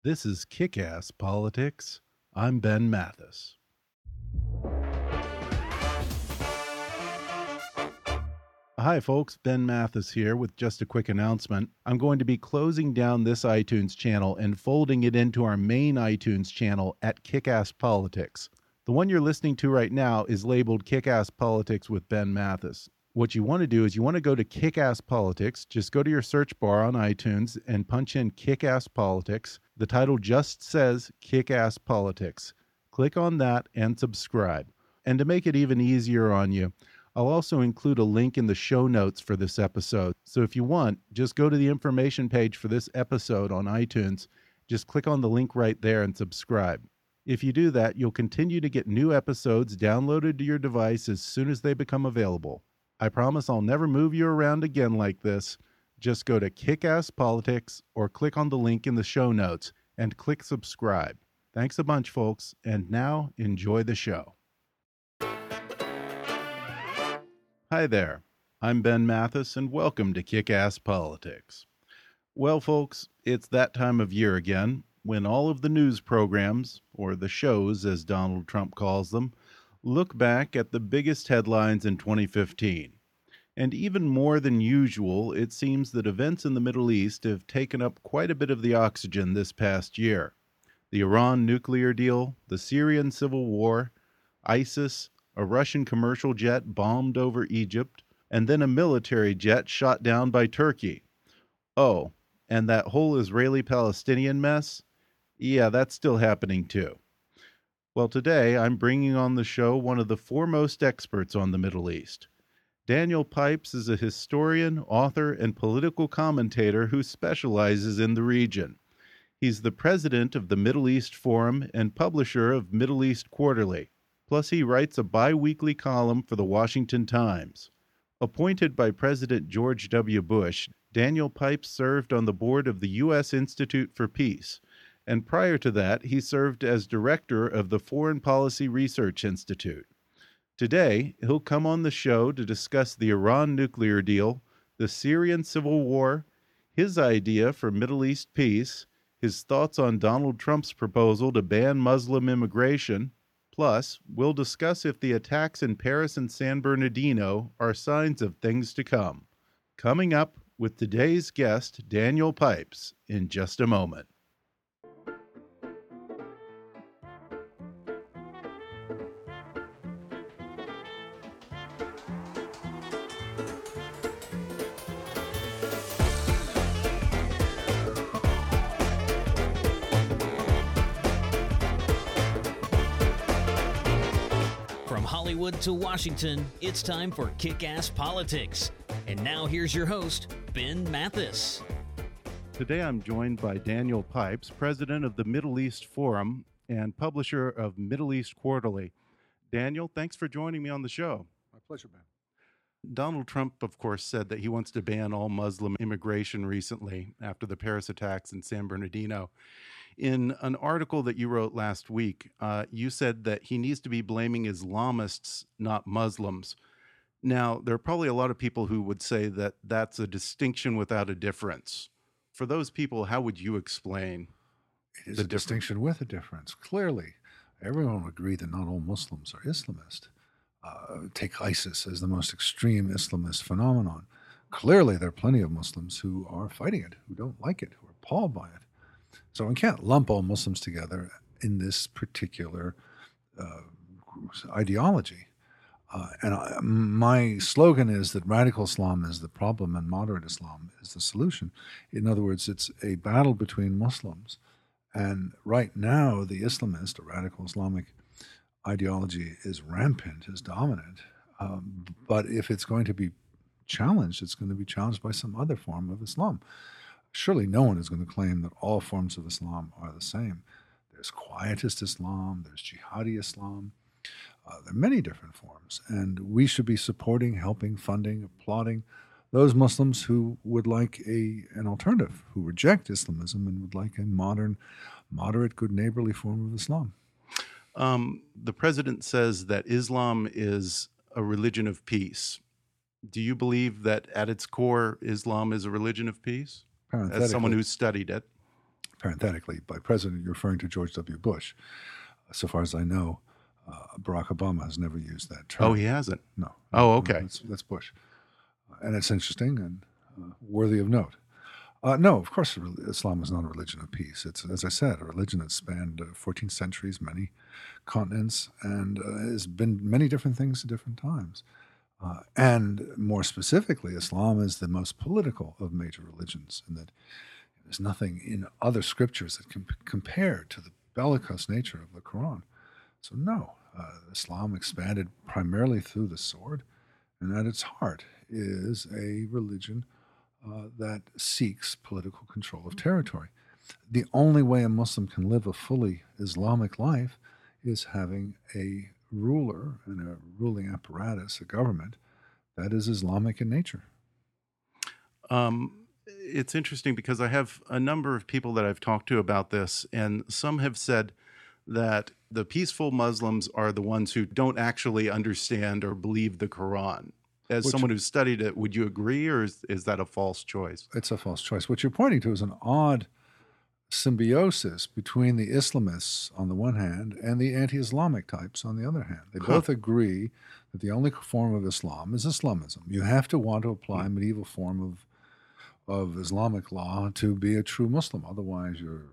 This is Kick-Ass Politics. I'm Ben Mathis. Hi folks, Ben Mathis here with just a quick announcement. I'm going to be closing down this iTunes channel and folding it into our main iTunes channel at Kick-Ass Politics. The one you're listening to right now is labeled Kick-Ass Politics with Ben Mathis. What you want to do is you want to go to Kick-Ass Politics. Just go to your search bar on iTunes and punch in Kick-Ass Politics. The title just says Kick-Ass Politics. Click on that and subscribe. And to make it even easier on you, I'll also include a link in the show notes for this episode. So if you want, just go to the information page for this episode on iTunes. Just click on the link right there and subscribe. If you do that, you'll continue to get new episodes downloaded to your device as soon as they become available. I promise I'll never move you around again like this. Just go to Kick-Ass Politics or click on the link in the show notes and click subscribe. Thanks a bunch, folks, and now enjoy the show. Hi there, I'm Ben Mathis, and welcome to Kick-Ass Politics. Well, folks, it's that time of year again when all of the news programs, or the shows as Donald Trump calls them, look back at the biggest headlines in 2015. And even more than usual, it seems that events in the Middle East have taken up quite a bit of the oxygen this past year. The Iran nuclear deal, the Syrian civil war, ISIS, a Russian commercial jet bombed over Egypt, and then a military jet shot down by Turkey. Oh, and that whole Israeli-Palestinian mess? Yeah, that's still happening too. Well, today I'm bringing on the show one of the foremost experts on the Middle East. Daniel Pipes is a historian, author, and political commentator who specializes in the region. He's the president of the Middle East Forum and publisher of Middle East Quarterly. Plus, he writes a bi-weekly column for the Washington Times. Appointed by President George W. Bush, Daniel Pipes served on the board of the U.S. Institute for Peace, and prior to that, he served as director of the Foreign Policy Research Institute. Today, he'll come on the show to discuss the Iran nuclear deal, the Syrian civil war, his idea for Middle East peace, his thoughts on Donald Trump's proposal to ban Muslim immigration. Plus, we'll discuss if the attacks in Paris and San Bernardino are signs of things to come. Coming up with today's guest, Daniel Pipes, in just a moment. To Washington, it's time for Kick-Ass Politics. And now here's your host, Ben Mathis. Today I'm joined by Daniel Pipes, president of the Middle East Forum and publisher of Middle East Quarterly. Daniel, thanks for joining me on the show. My pleasure, Ben. Donald Trump, of course, said that he wants to ban all Muslim immigration recently after the Paris attacks in San Bernardino. In an article that you wrote last week, you said that he needs to be blaming Islamists, not Muslims. Now, there are probably a lot of people who would say that that's a distinction without a difference. For those people, how would you explain it is a distinction with a difference? Clearly, everyone would agree that not all Muslims are Islamist. Take ISIS as the most extreme Islamist phenomenon. Clearly, there are plenty of Muslims who are fighting it, who don't like it, who are appalled by it. So one can't lump all Muslims together in this particular ideology. My slogan is that radical Islam is the problem and moderate Islam is the solution. In other words, it's a battle between Muslims. And right now, the Islamist or radical Islamic ideology is rampant, is dominant. But if it's going to be challenged, it's going to be challenged by some other form of Islam. Surely no one is going to claim that all forms of Islam are the same. There's quietist Islam, there's jihadi Islam. There are many different forms, and we should be supporting, helping, funding, applauding those Muslims who would like an alternative, who reject Islamism and would like a modern, moderate, good neighborly form of Islam. The president says that Islam is a religion of peace. Do you believe that at its core, Islam is a religion of peace? As someone who's studied it. Parenthetically, by president, you're referring to George W. Bush. So far as I know, Barack Obama has never used that term. Oh, he hasn't? No. Oh, okay. That's Bush. And it's interesting and worthy of note. No, of course, Islam is not a religion of peace. It's, as I said, a religion that spanned 14 centuries, many continents, and has been many different things at different times. And more specifically, Islam is the most political of major religions, in that there's nothing in other scriptures that can compare to the bellicose nature of the Quran. So no, Islam expanded primarily through the sword, and at its heart is a religion that seeks political control of territory. The only way a Muslim can live a fully Islamic life is having a ruler and a ruling apparatus, a government, that is Islamic in nature. It's interesting because I have a number of people that I've talked to about this, and some have said that the peaceful Muslims are the ones who don't actually understand or believe the Quran. As someone who's studied it, would you agree, or is that a false choice? It's a false choice. What you're pointing to is an odd symbiosis between the Islamists on the one hand and the anti-Islamic types on the other hand. They both agree that the only form of Islam is Islamism. You have to want to apply a medieval form of Islamic law to be a true Muslim. Otherwise, you're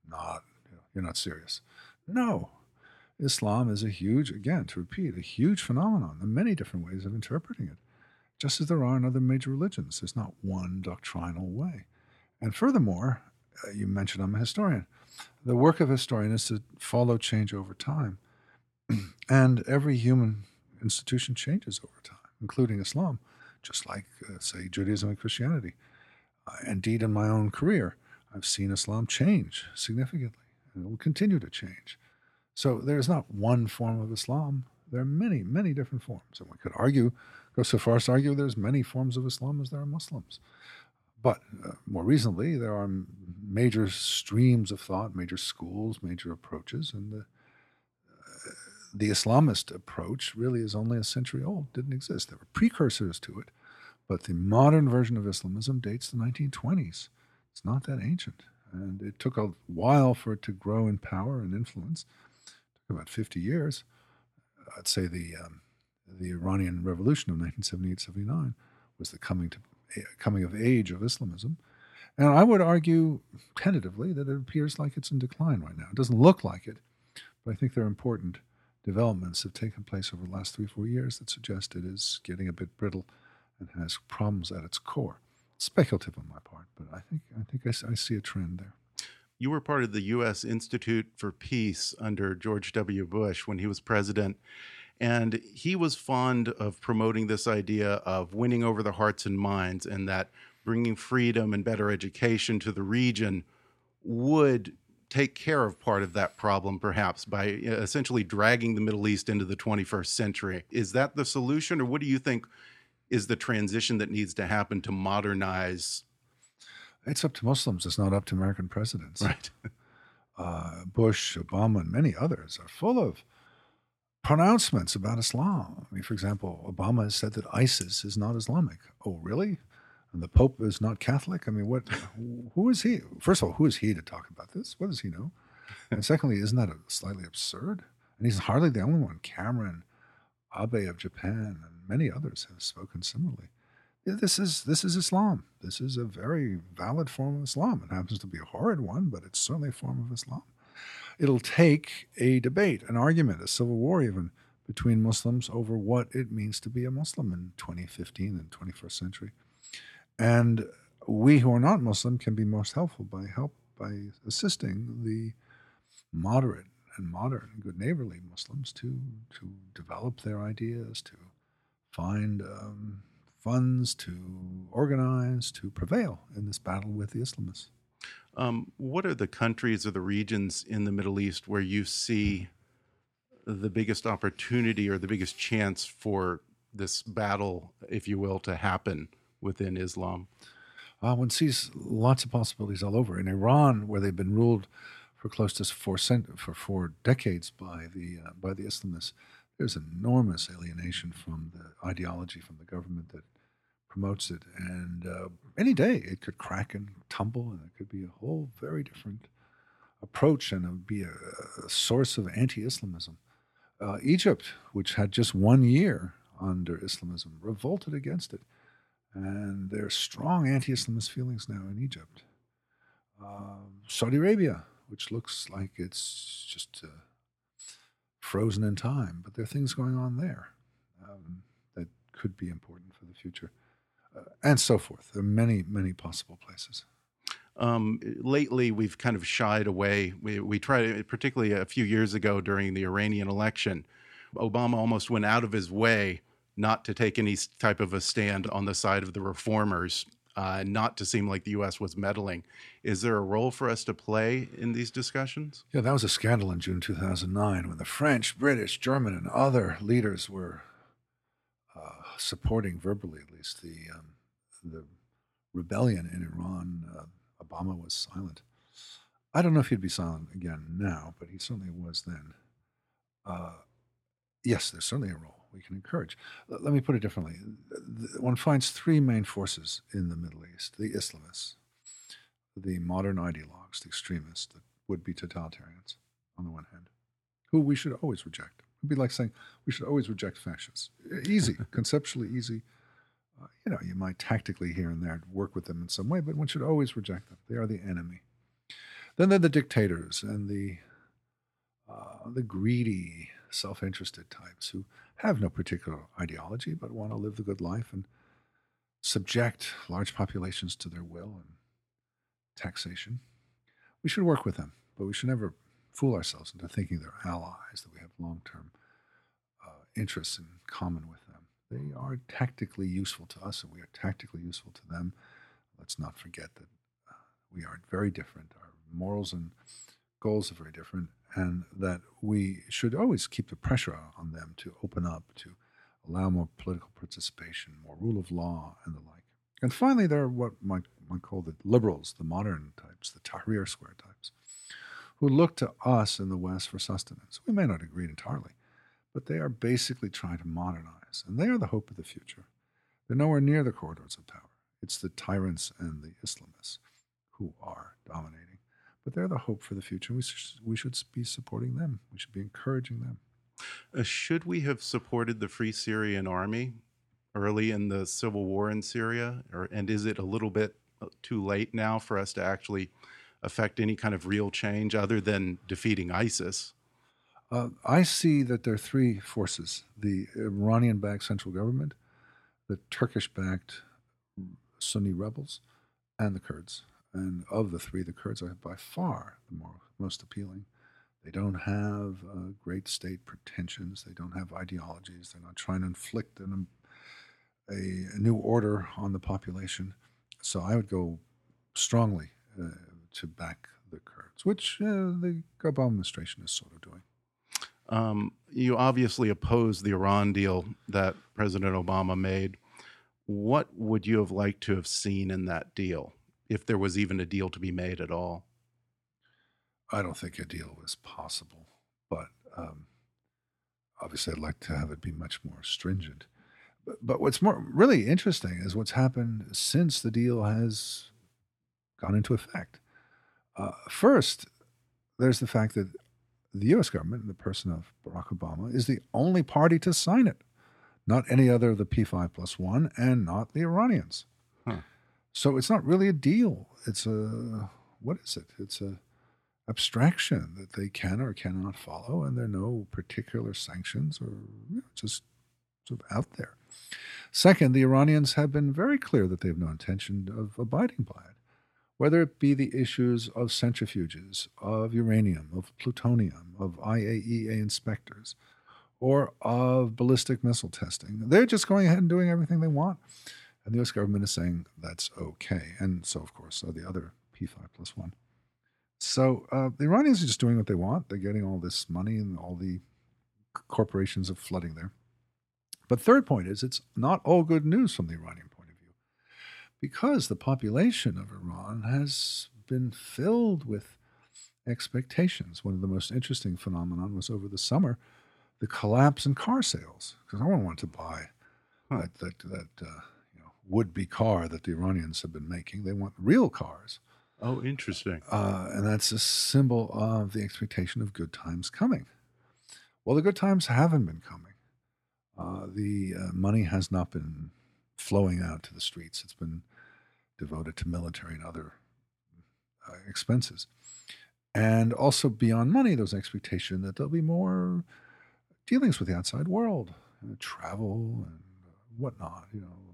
not serious. No. Islam is a huge, again, to repeat, a huge phenomenon. There are many different ways of interpreting it, just as there are in other major religions. There's not one doctrinal way. And furthermore, you mentioned I'm a historian. The work of a historian is to follow change over time. And every human institution changes over time, including Islam, just like, say, Judaism and Christianity. Indeed, in my own career, I've seen Islam change significantly, and it will continue to change. So there is not one form of Islam. There are many, many different forms. And one could go so far as to argue there's many forms of Islam as there are Muslims. But more recently, there are major streams of thought, major schools, major approaches, and the Islamist approach really is only a century old, didn't exist. There were precursors to it, but the modern version of Islamism dates the 1920s. It's not that ancient, and it took a while for it to grow in power and influence. It took about 50 years. I'd say the Iranian Revolution of 1978-79 was the coming of age of Islamism. And I would argue tentatively that it appears like it's in decline right now. It doesn't look like it, but I think there are important developments that have taken place over the last 3-4 years that suggest it is getting a bit brittle and has problems at its core. It's speculative on my part, but I think I see a trend there. You were part of the U.S. Institute for Peace under George W. Bush when he was president, and he was fond of promoting this idea of winning over the hearts and minds, and that bringing freedom and better education to the region would take care of part of that problem, perhaps, by essentially dragging the Middle East into the 21st century. Is that the solution, or what do you think is the transition that needs to happen to modernize? It's up to Muslims. It's not up to American presidents. Right. Bush, Obama, and many others are full of pronouncements about Islam. I mean, for example, Obama has said that ISIS is not Islamic. Oh, really? And the Pope is not Catholic? I mean, who is he? First of all, who is he to talk about this? What does he know? And secondly, isn't that slightly absurd? And he's hardly the only one. Cameron, Abe of Japan, and many others have spoken similarly. This is Islam. This is a very valid form of Islam. It happens to be a horrid one, but it's certainly a form of Islam. It'll take a debate, an argument, a civil war even, between Muslims over what it means to be a Muslim in 2015 and 21st century. And we who are not Muslim can be most helpful by assisting the moderate and modern, good neighborly Muslims to develop their ideas, to find funds, to organize, to prevail in this battle with the Islamists. What are the countries or the regions in the Middle East where you see the biggest opportunity or the biggest chance for this battle, if you will, to happen within Islam? One sees lots of possibilities all over. In Iran, where they've been ruled for close to 4 decades by the Islamists, there's enormous alienation from the ideology, from the government that promotes it. And any day it could crack and tumble, and it could be a whole very different approach and be a source of anti-Islamism. Egypt, which had just 1 year under Islamism, revolted against it. And there are strong anti-Islamist feelings now in Egypt. Saudi Arabia, which looks like it's just frozen in time, but there are things going on there that could be important for the future, and so forth. There are many, many possible places. Lately, we've kind of shied away. We tried, particularly a few years ago during the Iranian election, Obama almost went out of his way not to take any type of a stand on the side of the reformers, not to seem like the U.S. was meddling. Is there a role for us to play in these discussions? Yeah, that was a scandal in June 2009 when the French, British, German, and other leaders were supporting, verbally at least, the rebellion in Iran. Obama was silent. I don't know if he'd be silent again now, but he certainly was then. Yes, there's certainly a role we can encourage. Let me put it differently. One finds three main forces in the Middle East: the Islamists, the modern ideologues, the extremists, the would-be totalitarians, on the one hand, who we should always reject. It'd be like saying we should always reject fascists. Easy, conceptually easy. You might tactically here and there work with them in some way, but one should always reject them. They are the enemy. Then there are the dictators and the greedy, self-interested types who have no particular ideology but want to live the good life and subject large populations to their will and taxation. We should work with them, but we should never fool ourselves into thinking they're allies, that we have long-term interests in common with them. They are tactically useful to us, and we are tactically useful to them. Let's not forget that we are very different. Our morals and goals are very different, and that we should always keep the pressure on them to open up, to allow more political participation, more rule of law, and the like. And finally, there are what one call the liberals, the modern types, the Tahrir Square types, who look to us in the West for sustenance. We may not agree entirely, but they are basically trying to modernize, and they are the hope of the future. They're nowhere near the corridors of power. It's the tyrants and the Islamists who are dominating, but they're the hope for the future. We should be supporting them. We should be encouraging them. Should we have supported the Free Syrian Army early in the civil war in Syria, and is it a little bit too late now for us to actually affect any kind of real change other than defeating ISIS? I see that there are three forces: the Iranian-backed central government, the Turkish-backed Sunni rebels, and the Kurds. And of the three, the Kurds are by far the most appealing. They don't have great state pretensions. They don't have ideologies. They're not trying to inflict a new order on the population. So I would go strongly to back the Kurds, which the Obama administration is sort of doing. You obviously oppose the Iran deal that President Obama made. What would you have liked to have seen in that deal, if there was even a deal to be made at all? I don't think a deal was possible, but obviously I'd like to have it be much more stringent. But what's really interesting is what's happened since the deal has gone into effect. First, there's the fact that the U.S. government, in the person of Barack Obama, is the only party to sign it, not any other of the P5+1, and not the Iranians. So it's not really a deal. It's what is it? It's a abstraction that they can or cannot follow, and there are no particular sanctions or just sort of out there. Second, the Iranians have been very clear that they have no intention of abiding by it, whether it be the issues of centrifuges, of uranium, of plutonium, of IAEA inspectors, or of ballistic missile testing. They're just going ahead and doing everything they want. And the U.S. government is saying that's okay. And so, of course, the other P5+1. So the Iranians are just doing what they want. They're getting all this money and all the corporations are flooding there. But third point is it's not all good news from the Iranian point of view, because the population of Iran has been filled with expectations. One of the most interesting phenomenon was over the summer, the collapse in car sales, because no one wanted to buy that would-be car that the Iranians have been making. They want real cars. Oh, interesting. And that's a symbol of the expectation of good times coming. Well, the good times haven't been coming. The money has not been flowing out to the streets. It's been devoted to military and other expenses. And also beyond money, there was an expectation that there'll be more dealings with the outside world, travel and whatnot,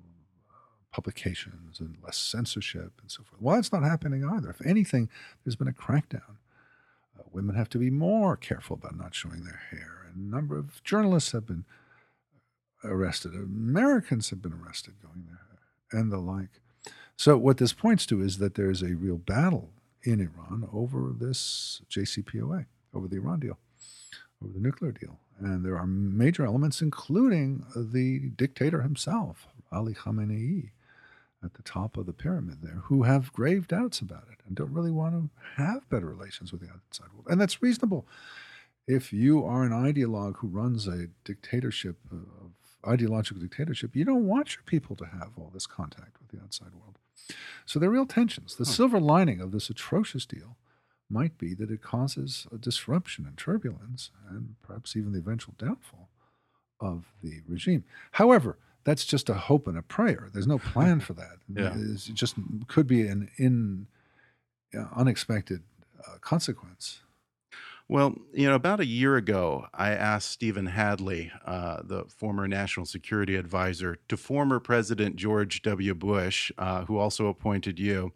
publications and less censorship and so forth. Well, that's not happening either. If anything, there's been a crackdown. Women have to be more careful about not showing their hair. And a number of journalists have been arrested. Americans have been arrested going there and the like. So what this points to is that there's a real battle in Iran over this JCPOA, over the Iran deal, over the nuclear deal. And there are major elements, including the dictator himself, Ali Khamenei, at the top of the pyramid there, who have grave doubts about it and don't really want to have better relations with the outside world. And that's reasonable. If you are an ideologue who runs a dictatorship, ideological dictatorship, you don't want your people to have all this contact with the outside world. So there are real tensions. The silver lining of this atrocious deal might be that it causes a disruption and turbulence and perhaps even the eventual downfall of the regime. However, that's just a hope and a prayer. There's no plan for that. Yeah. It just could be an unexpected consequence. Well, about a year ago, I asked Stephen Hadley, the former national security advisor to former President George W. Bush, who also appointed you.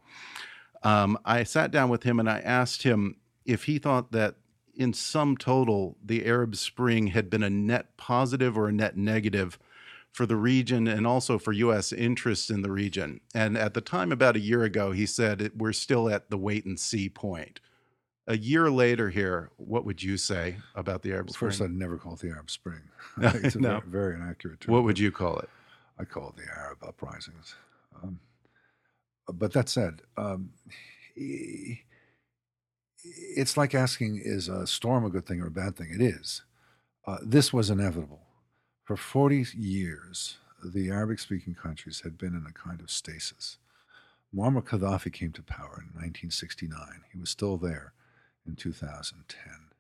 I sat down with him and I asked him if he thought that in sum total, the Arab Spring had been a net positive or a net negative for the region and also for U.S. interests in the region. And at the time, about a year ago, he said we're still at the wait and see point. A year later here, what would you say about the Arab Spring? First, I'd never call it the Arab Spring. I think it's a No. very inaccurate term. What would you call it? I call it the Arab uprisings. But that said, it's like asking, is a storm a good thing or a bad thing? It is. This was inevitable. For 40 years, the Arabic-speaking countries had been in a kind of stasis. Muammar Gaddafi came to power in 1969. He was still there in 2010.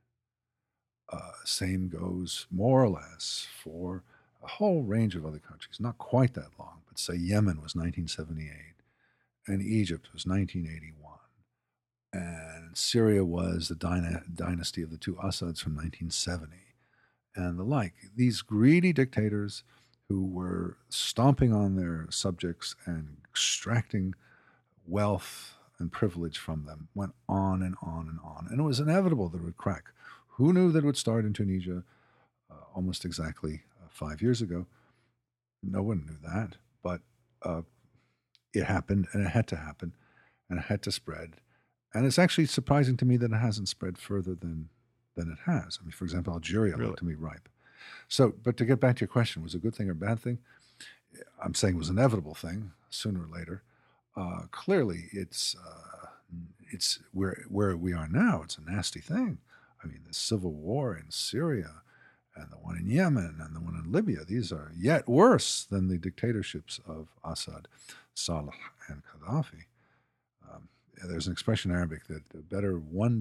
Same goes more or less for a whole range of other countries, not quite that long, but say Yemen was 1978, and Egypt was 1981, and Syria was the dynasty of the two Assads from 1970, and the like. These greedy dictators who were stomping on their subjects and extracting wealth and privilege from them went on and on and on. And it was inevitable that it would crack. Who knew that it would start in Tunisia almost exactly 5 years ago? No one knew that. But it happened, and it had to happen, and it had to spread. And it's actually surprising to me that it hasn't spread further than it has. I mean, for example, Algeria looked to me ripe. So, but to get back to your question, was it a good thing or a bad thing? I'm saying it was an inevitable thing, sooner or later. Clearly, it's where we are now. It's a nasty thing. I mean, the civil war in Syria and the one in Yemen and the one in Libya, these are yet worse than the dictatorships of Assad, Saleh, and Gaddafi. There's an expression in Arabic that better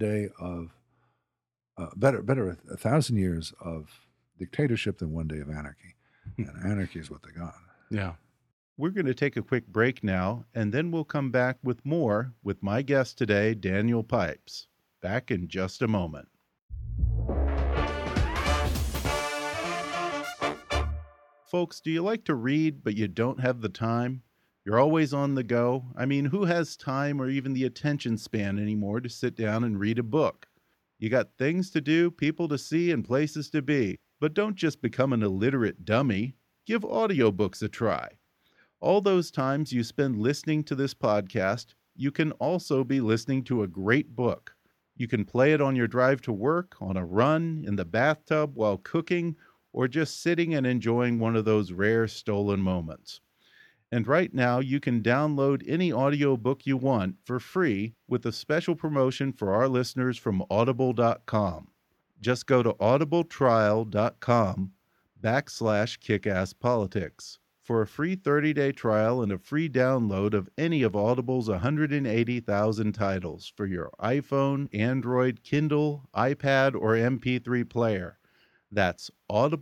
1,000 years of dictatorship than 1 day of anarchy. And anarchy is what they got. Yeah. We're going to take a quick break now, and then we'll come back with more with my guest today, Daniel Pipes. Back in just a moment. Folks, do you like to read, but you don't have the time? You're always on the go. I mean, who has time or even the attention span anymore to sit down and read a book? You got things to do, people to see, and places to be. But don't just become an illiterate dummy. Give audiobooks a try. All those times you spend listening to this podcast, you can also be listening to a great book. You can play it on your drive to work, on a run, in the bathtub, while cooking, or just sitting and enjoying one of those rare stolen moments. And right now, you can download any audiobook you want for free with a special promotion for our listeners from Audible.com. Just go to audibletrial.com/kickasspolitics. For a free 30-day trial and a free download of any of Audible's 180,000 titles for your iPhone, Android, Kindle, iPad, or MP3 player. That's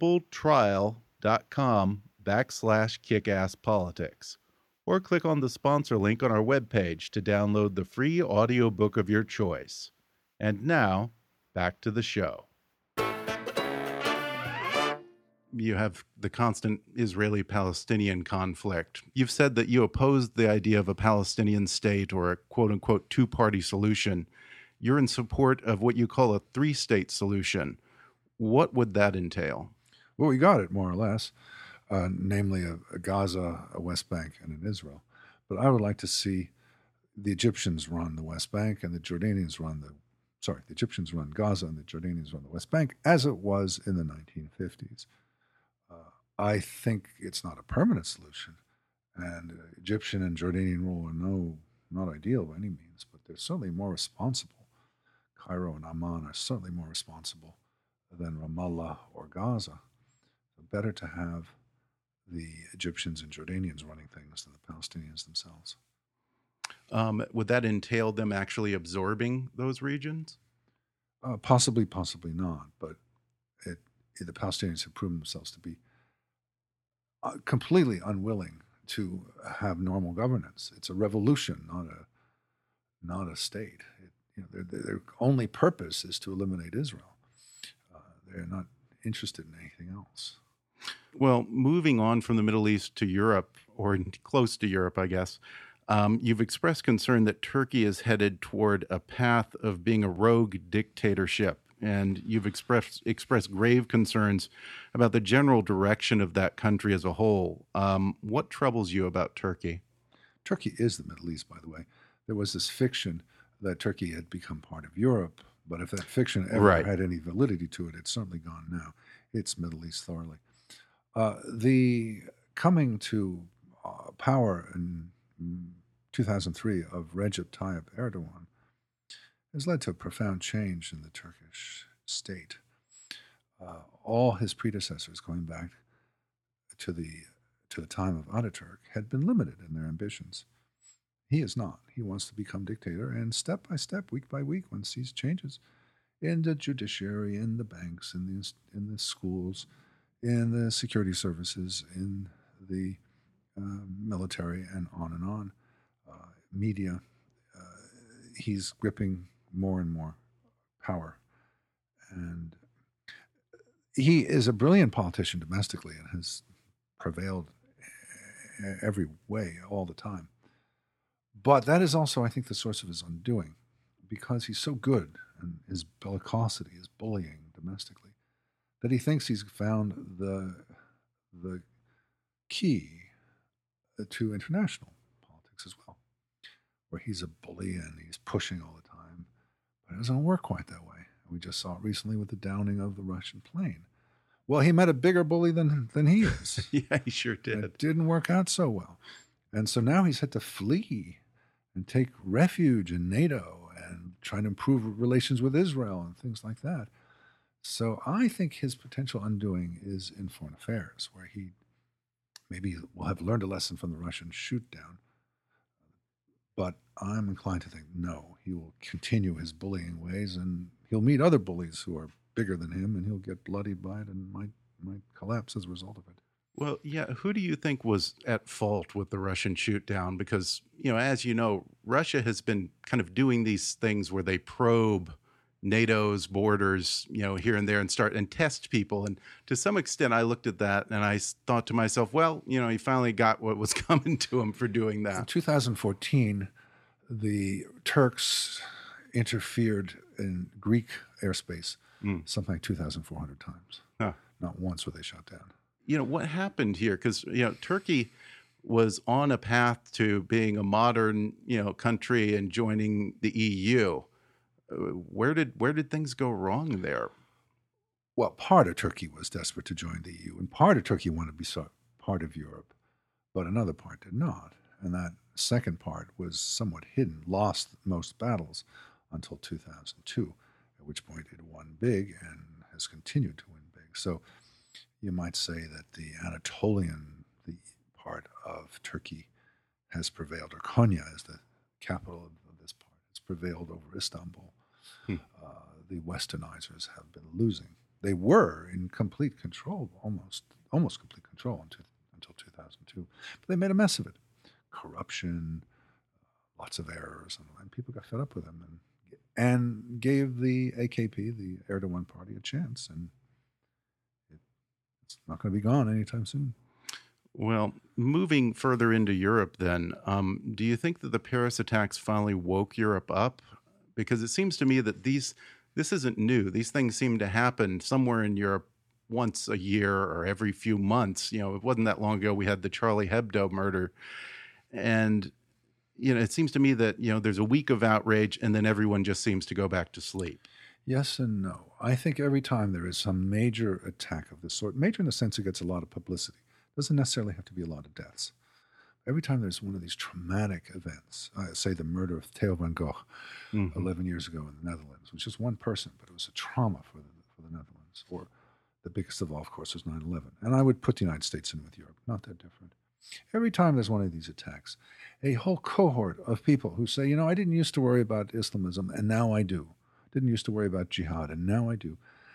audibletrial.com/kickasspolitics. Or click on the sponsor link on our webpage to download the free audiobook of your choice. And now, back to the show. You have the constant Israeli-Palestinian conflict. You've said that you oppose the idea of a Palestinian state or a quote-unquote two-party solution. You're in support of what you call a three-state solution. What would that entail? Well, we got it, more or less, namely a Gaza, a West Bank, and an Israel. But I would like to see the Egyptians run the West Bank and the Jordanians run the Egyptians run Gaza and the Jordanians run the West Bank, as it was in the 1950s. I think it's not a permanent solution, and Egyptian and Jordanian rule are not ideal by any means, but they're certainly more responsible. Cairo and Amman are certainly more responsible than Ramallah or Gaza. So better to have the Egyptians and Jordanians running things than the Palestinians themselves. Would that entail them actually absorbing those regions? Possibly, possibly not, but the Palestinians have proven themselves to be completely unwilling to have normal governance. It's a revolution, not a state. Their only purpose is to eliminate Israel. They're not interested in anything else. Well, moving on from the Middle East to Europe, or close to Europe, I guess, you've expressed concern that Turkey is headed toward a path of being a rogue dictatorship. And you've expressed grave concerns about the general direction of that country as a whole. What troubles you about Turkey? Turkey is the Middle East, by the way. There was this fiction that Turkey had become part of Europe, but if that fiction ever had any validity to it, it's certainly gone now. It's Middle East thoroughly. The coming to power in 2003 of Recep Tayyip Erdogan has led to a profound change in the Turkish state. All his predecessors, going back to the time of Ataturk, had been limited in their ambitions. He is not. He wants to become dictator, and step by step, week by week, one sees changes in the judiciary, in the banks, in the schools, in the security services, in the military, and on. Media. He's gripping more and more power. And he is a brilliant politician domestically and has prevailed every way all the time. But that is also, I think, the source of his undoing, because he's so good and his bellicosity, his bullying domestically, that he thinks he's found the key to international politics as well, where he's a bully and he's pushing all the time. But it doesn't work quite that way. We just saw it recently with the downing of the Russian plane. Well, he met a bigger bully than he is. Yeah, he sure did. And it didn't work out so well. And so now he's had to flee and take refuge in NATO and try to improve relations with Israel and things like that. So I think his potential undoing is in foreign affairs, where he maybe will have learned a lesson from the Russian shoot down. But I'm inclined to think, no, he will continue his bullying ways, and he'll meet other bullies who are bigger than him, and he'll get bloodied by it and might collapse as a result of it. Well, yeah, who do you think was at fault with the Russian shoot down? Because, as you know, Russia has been kind of doing these things where they probe NATO's borders, here and there, and start and test people. And to some extent, I looked at that and I thought to myself, well, he finally got what was coming to him for doing that. In 2014, the Turks interfered in Greek airspace something like 2,400 times. Huh. Not once were they shot down. What happened here? Because, Turkey was on a path to being a modern, country and joining the EU. Where did things go wrong there? Well, part of Turkey was desperate to join the EU, and part of Turkey wanted to be part of Europe, but another part did not. And that second part was somewhat hidden, lost most battles until 2002, at which point it won big and has continued to win big. So you might say that the part of Turkey has prevailed, or Konya is the capital of this part, has prevailed over Istanbul. The Westernizers have been losing. They were in complete control, almost complete control until 2002. But they made a mess of it. Corruption, lots of errors, and people got fed up with them and gave the AKP, the Erdogan party, a chance. And it's not going to be gone anytime soon. Well, moving further into Europe then, do you think that the Paris attacks finally woke Europe up? Because it seems to me that this isn't new. These things seem to happen somewhere in Europe once a year or every few months. It wasn't that long ago we had the Charlie Hebdo murder. And, it seems to me that, there's a week of outrage and then everyone just seems to go back to sleep. Yes and no. I think every time there is some major attack of this sort, major in the sense it gets a lot of publicity, doesn't necessarily have to be a lot of deaths. Every time there's one of these traumatic events, say the murder of Theo van Gogh 11 years ago in the Netherlands, which is one person, but it was a trauma for the Netherlands. Or the biggest of all, of course, was 9/11. And I would put the United States in with Europe, not that different. Every time there's one of these attacks, a whole cohort of people who say, I didn't used to worry about Islamism, and now I do. Didn't used to worry about jihad, and now I do.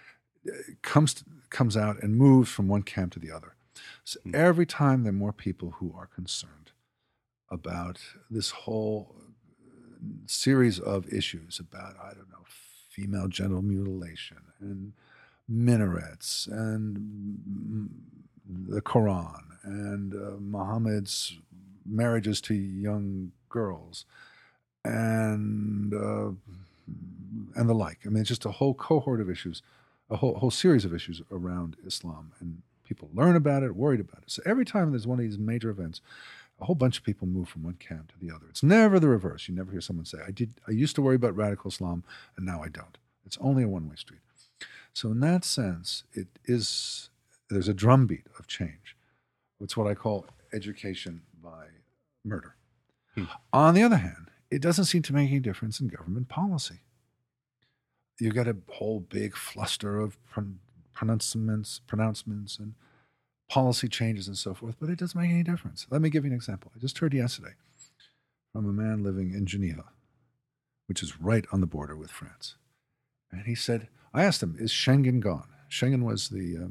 Comes out and moves from one camp to the other. So every time there are more people who are concerned about this whole series of issues about, female genital mutilation and minarets and the Quran and Muhammad's marriages to young girls and the like. I mean, it's just a whole cohort of issues, a whole series of issues around Islam, and people learn about it, worried about it. So every time there's one of these major events, a whole bunch of people move from one camp to the other. It's never the reverse. You never hear someone say, I used to worry about radical Islam, and now I don't. It's only a one-way street. So in that sense, there's a drumbeat of change. It's what I call education by murder. On the other hand, it doesn't seem to make any difference in government policy. You get a whole big fluster of pronouncements and policy changes and so forth, but it doesn't make any difference. Let me give you an example. I just heard yesterday from a man living in Geneva, which is right on the border with France. And he said, I asked him, is Schengen gone? Schengen was the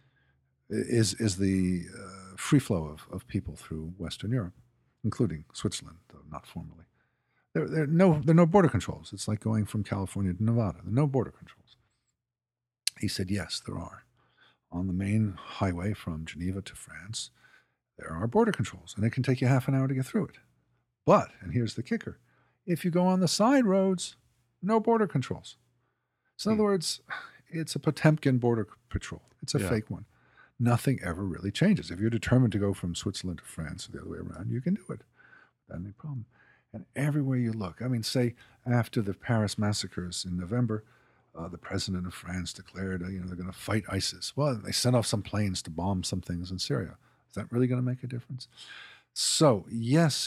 free flow of people through Western Europe, including Switzerland, though not formally. There are no border controls. It's like going from California to Nevada. There are no border controls. He said, yes, there are. On the main highway from Geneva to France, there are border controls, and it can take you half an hour to get through it. But, and here's the kicker, if you go on the side roads, no border controls. So in other words, it's a Potemkin border patrol. It's a fake one. Nothing ever really changes. If you're determined to go from Switzerland to France or the other way around, you can do it without any problem. And everywhere you look, say after the Paris massacres in November, the president of France declared, they're going to fight ISIS. Well, they sent off some planes to bomb some things in Syria. Is that really going to make a difference? So, yes,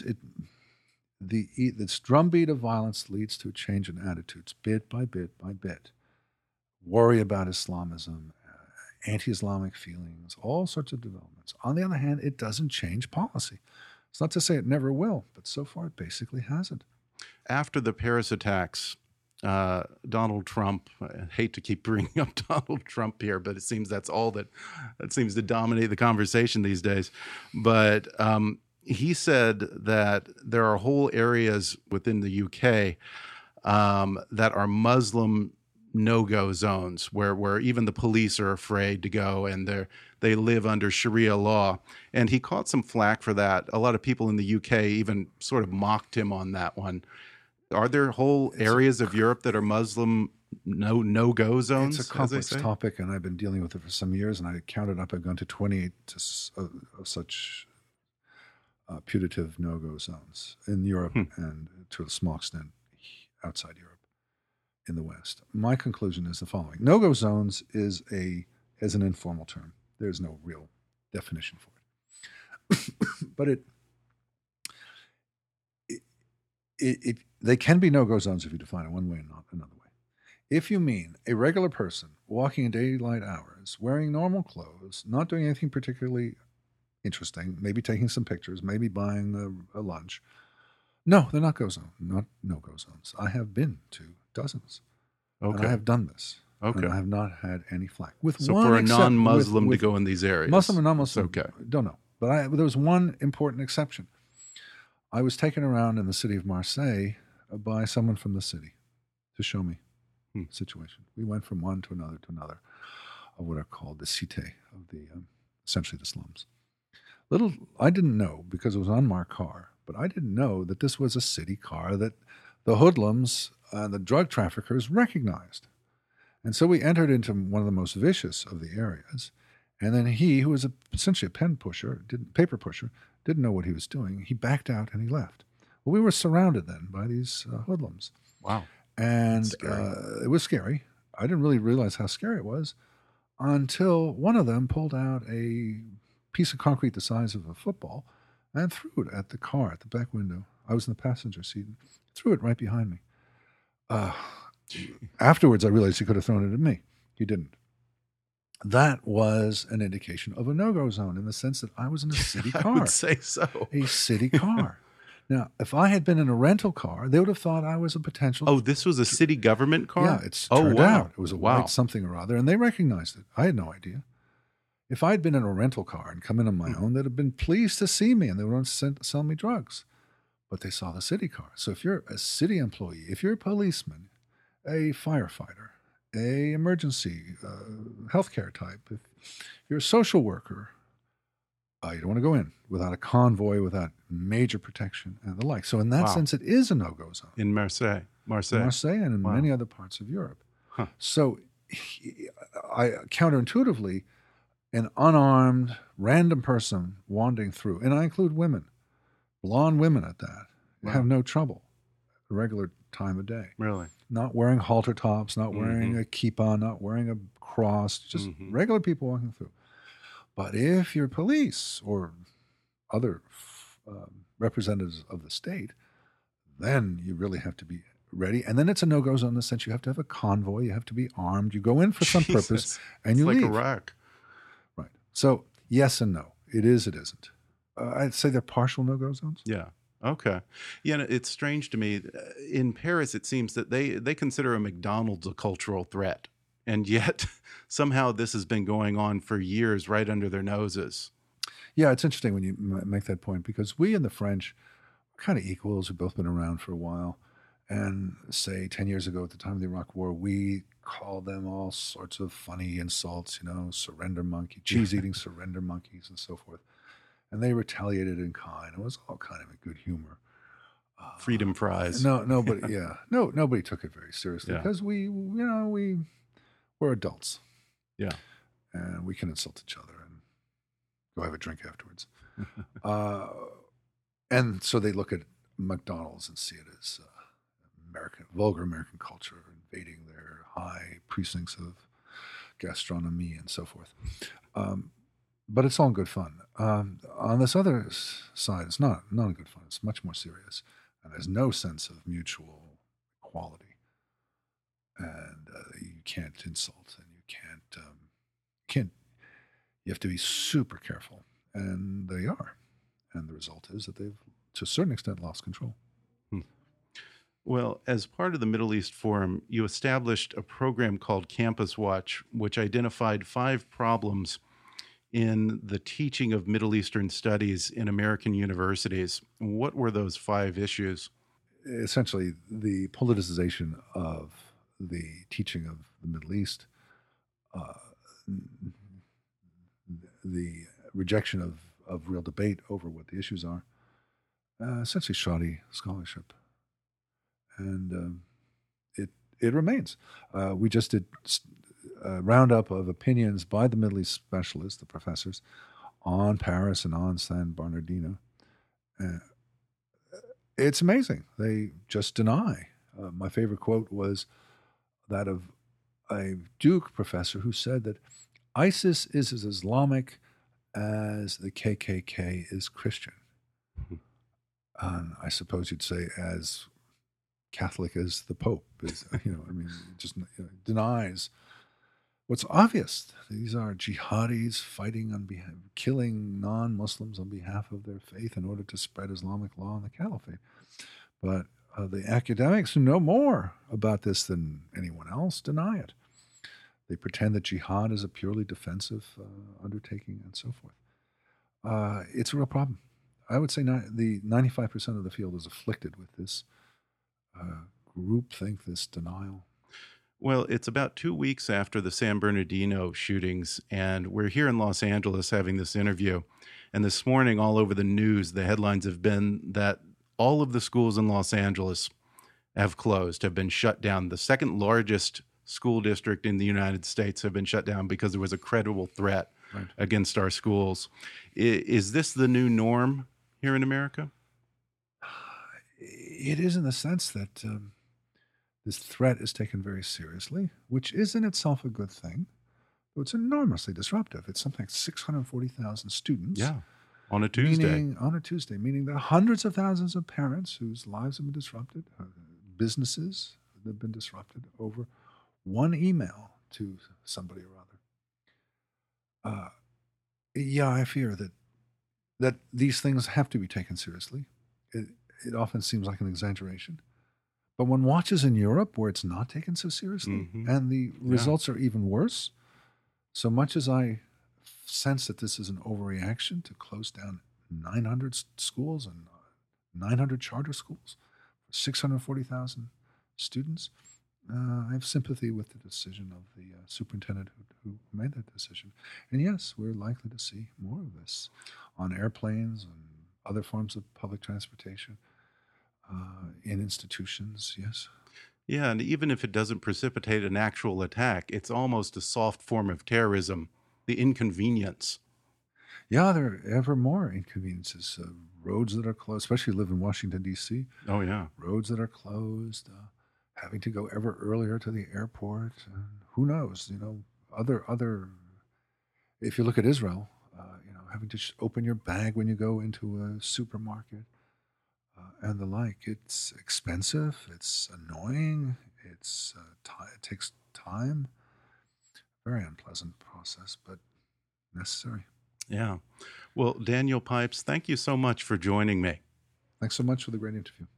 this drumbeat of violence leads to a change in attitudes, bit by bit by bit. Worry about Islamism, anti-Islamic feelings, all sorts of developments. On the other hand, it doesn't change policy. It's not to say it never will, but so far it basically hasn't. After the Paris attacks, Donald Trump, I hate to keep bringing up Donald Trump here, but it seems that's all that seems to dominate the conversation these days. But he said that there are whole areas within the UK that are Muslim no-go zones where even the police are afraid to go, and they live under Sharia law. And he caught some flack for that. A lot of people in the UK even sort of mocked him on that one. Are there whole areas of Europe that are Muslim no-go zones? It's a complex topic, and I've been dealing with it for some years, and I counted up, I've gone to 28 of such putative no-go zones in Europe and to a small extent outside Europe in the West. My conclusion is the following. No-go zones is an informal term. There's no real definition for it. But they can be no-go zones if you define it one way and not another way. If you mean a regular person walking in daylight hours, wearing normal clothes, not doing anything particularly interesting, maybe taking some pictures, maybe buying a lunch. No, they're not no-go zones. I have been to dozens, and I have done this. Okay. And I have not had any flack. With So one for a non-Muslim to go in these areas, Muslim or non-Muslim, okay. Don't know. But there was one important exception. I was taken around in the city of Marseille by someone from the city to show me the situation. We went from one to another of what are called the cité, of the essentially the slums. I didn't know, because it was an unmarked car, but I didn't know that this was a city car that the hoodlums and the drug traffickers recognized. And so we entered into one of the most vicious of the areas. And then he, who was essentially a paper pusher, didn't know what he was doing. He backed out and he left. Well, we were surrounded then by these hoodlums. Wow. And it was scary. I didn't really realize how scary it was until one of them pulled out a piece of concrete the size of a football and threw it at the car, at the back window. I was in the passenger seat. Threw it right behind me. Afterwards, I realized he could have thrown it at me. He didn't. That was an indication of a no-go zone, in the sense that I was in a city car. I would say so. A city car. Now, if I had been in a rental car, they would have thought I was a potential... Oh, this was a city government car? Yeah, it's turned out. It was a white something or other, and they recognized it. I had no idea. If I'd been in a rental car and come in on my own, they'd have been pleased to see me, and they would want to sell me drugs. But they saw the city car. So if you're a city employee, if you're a policeman, a firefighter, a emergency healthcare type, if you're a social worker, you don't want to go in without a convoy, without major protection and the like. So in that sense, it is a no-go zone. In Marseille. And in many other parts of Europe. Huh. So counterintuitively, an unarmed, random person wandering through, and I include women, blonde women at that, have no trouble at a regular time of day. Really? Not wearing halter tops, not wearing a kippah, not wearing a cross, just regular people walking through. But if you're police or other representatives of the state, then you really have to be ready. And then it's a no-go zone in the sense you have to have a convoy, you have to be armed, you go in for some purpose, and you leave. It's like Iraq. Right. So yes and no. It is, it isn't. I'd say they're partial no-go zones. Yeah. Okay. Yeah, it's strange to me. In Paris, it seems that they consider a McDonald's a cultural threat. And yet, somehow this has been going on for years right under their noses. Yeah, it's interesting when you make that point, because we and the French are kind of equals. We've both been around for a while. And say 10 years ago at the time of the Iraq War, we called them all sorts of funny insults, surrender monkey, cheese-eating surrender monkeys and so forth. And they retaliated in kind. It was all kind of a good humor. Freedom fries. Nobody took it very seriously, because we're adults. Yeah. And we can insult each other and go have a drink afterwards. And so they look at McDonald's and see it as vulgar American culture invading their high precincts of gastronomy and so forth. But it's all good fun. On this other side, it's not good fun. It's much more serious. And there's no sense of mutual equality. And you can't insult, and you have to be super careful. And they are. And the result is that they've, to a certain extent, lost control. Well, as part of the Middle East Forum, you established a program called Campus Watch, which identified 5 problems in the teaching of Middle Eastern studies in American universities. What were those 5 issues? Essentially, the politicization of the teaching of the Middle East, the rejection of real debate over what the issues are, essentially shoddy scholarship. And it remains. We just did a roundup of opinions by the Middle East specialists, the professors, on Paris and on San Bernardino. It's amazing. They just deny. My favorite quote was that of a Duke professor who said that ISIS is as Islamic as the KKK is Christian. I suppose you'd say as Catholic as the Pope is, just denies What's obvious, these are jihadis fighting on behalf, killing non-Muslims on behalf of their faith in order to spread Islamic law in the caliphate. But the academics who know more about this than anyone else deny it. They pretend that jihad is a purely defensive undertaking and so forth. It's a real problem. I would say the 95% of the field is afflicted with this groupthink, this denial. Well, it's about 2 weeks after the San Bernardino shootings, and we're here in Los Angeles having this interview. And this morning, all over the news, the headlines have been that all of the schools in Los Angeles have closed, have been shut down. The second largest school district in the United States have been shut down because there was a credible threat against our schools. Is this the new norm here in America? It is, in the sense that this threat is taken very seriously, which is in itself a good thing. But it's enormously disruptive. It's something like 640,000 students. Yeah, on a Tuesday. Meaning there are hundreds of thousands of parents whose lives have been disrupted, businesses that have been disrupted over one email to somebody or other. I fear that these things have to be taken seriously. It often seems like an exaggeration. But one watches in Europe where it's not taken so seriously, and the results are even worse. So much as I sense that this is an overreaction to close down 900 schools and 900 charter schools for 640,000 students, I have sympathy with the decision of the superintendent who made that decision. And yes, we're likely to see more of this on airplanes and other forms of public transportation. In institutions, yes. Yeah, and even if it doesn't precipitate an actual attack, it's almost a soft form of terrorism, the inconvenience. Yeah, there are ever more inconveniences. Roads that are closed, especially live in Washington, D.C. Oh, yeah. Roads that are closed, having to go ever earlier to the airport. Who knows, other, if you look at Israel, having to open your bag when you go into a supermarket. And the like. It's expensive. It's annoying. It takes time. Very unpleasant process, but necessary. Yeah. Well, Daniel Pipes, thank you so much for joining me. Thanks so much for the great interview.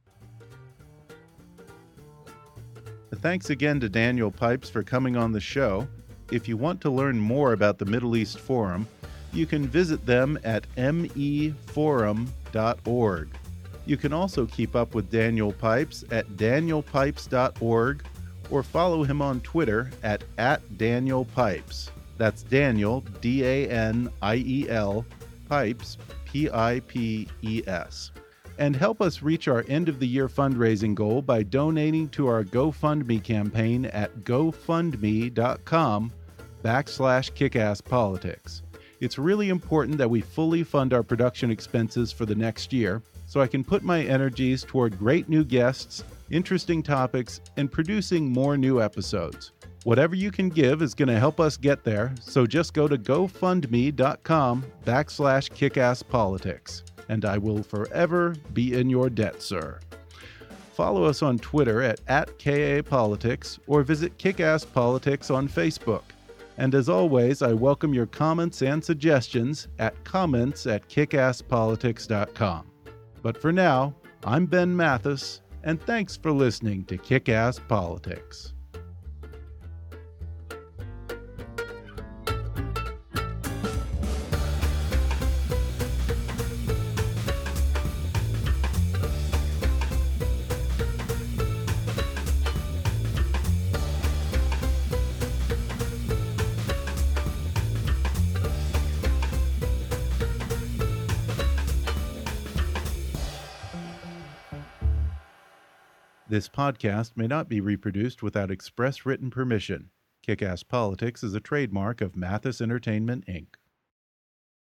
Thanks again to Daniel Pipes for coming on the show. If you want to learn more about the Middle East Forum, you can visit them at meforum.org. You can also keep up with Daniel Pipes at danielpipes.org or follow him on Twitter at @DanielPipes. That's Daniel, D-A-N-I-E-L, Pipes, P-I-P-E-S. And help us reach our end-of-the-year fundraising goal by donating to our GoFundMe campaign at gofundme.com/kickasspolitics. It's really important that we fully fund our production expenses for the next year, so I can put my energies toward great new guests, interesting topics, and producing more new episodes. Whatever you can give is going to help us get there, so just go to gofundme.com/kickasspolitics, and I will forever be in your debt, sir. Follow us on Twitter at @KAPolitics or visit Kickass Politics on Facebook. And as always, I welcome your comments and suggestions at comments@kickasspolitics.com. But for now, I'm Ben Mathis, and thanks for listening to Kick-Ass Politics. This podcast may not be reproduced without express written permission. Kick-Ass Politics is a trademark of Mathis Entertainment, Inc.